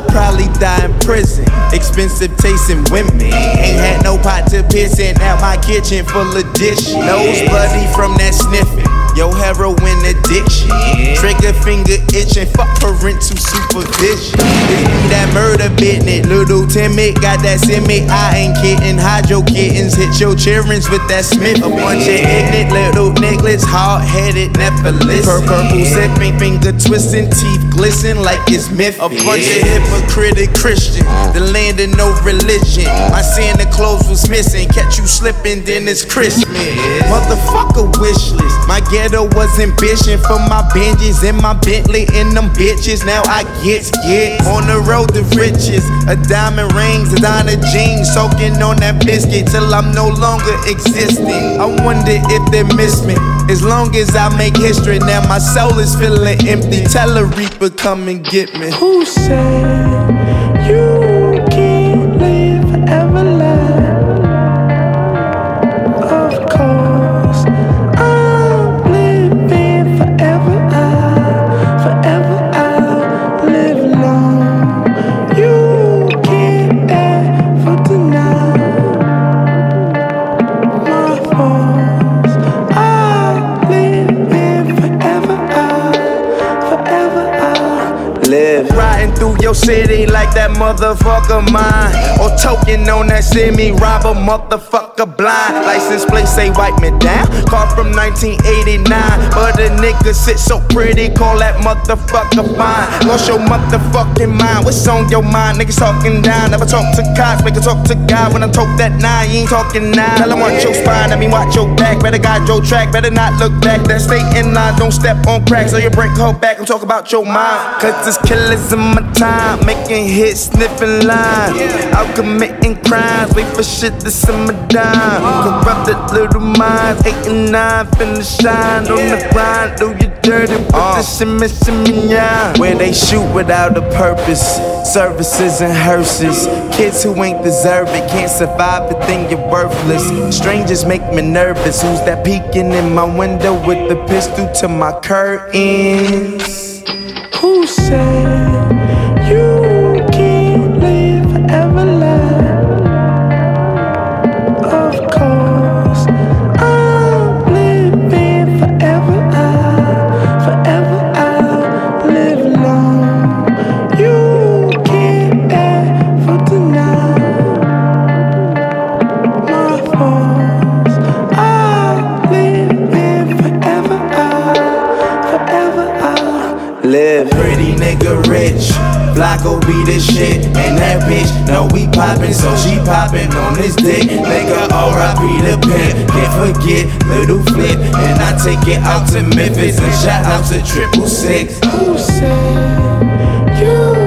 probably die in prison. Expensive tasting women. Ain't had no pot to piss in. Now my kitchen full of dishes. Nose bloody from that sniffing. Yo, heroin addiction. Trigger finger itching. Fuck parental supervision. It be that murder business. Little timid, got that simmy. I ain't kidding. Hide your kittens. Hit your childrens with that Smith. A bunch of ignorant little niggas. Hard-headed, never listen. Purple sipping, finger twisting, teeth glisten like it's Memphis. A bunch of hypocritic Christians. The land of no religion. My Santa Claus was missing. Catch you slipping, then it's Christmas. Motherfucker wish list. My ghetto was ambition for my Benjis and my Bentley and them bitches. Now I get on the road to riches. A diamond rings, a designer jeans, soaking on that biscuit till I'm no longer existing. I wonder if they miss me. As long as I make history, now my soul is feeling empty. Tell a reaper, come and get me. Who said you can't live forever? Of course, I'm living forever. I'll live long. You can't ever deny my faults. I'm living forever. I'll live. Riding through your city like that motherfucker mine. Or token on that semi, rob a motherfucker blind. License plate say wipe me down. Car from 1989. But a nigga sit so pretty, call that motherfucker fine. Lost your motherfucking mind. What's on your mind? Niggas talking down. Never talk to cops, make a talk to God. When I talk that nine, you ain't talking now. Tell him watch your spine, I mean watch your back. Better guide your track, better not look back. That stay in line, don't step on cracks. So you break her back, I'm talking about your mind. Cause there's killers in my time, making hits, sniffing lines. Out committing crimes, wait for shit to simmer down. Corrupted little minds, 8 and 9, finna shine on the grind. Do you dirty with the shimmy, yeah. Where they shoot without a purpose, services and hearses. Kids who ain't deserve it, can't survive it, then you're worthless. Strangers make me nervous, who's that peeking in my window with the pistol to my curtains? Who said you can't live forever? Of course, I'm living forever. I'll live long. You can't ever deny my faults. I'm living forever. I'll live. Pretty nigga rich, Flocko be the shit. And that bitch know we poppin', so she poppin' on this dick. Nigga R.I.P. the pimp, can't forget Little Flip. And I take it out to Memphis and shout out to 666. Who said you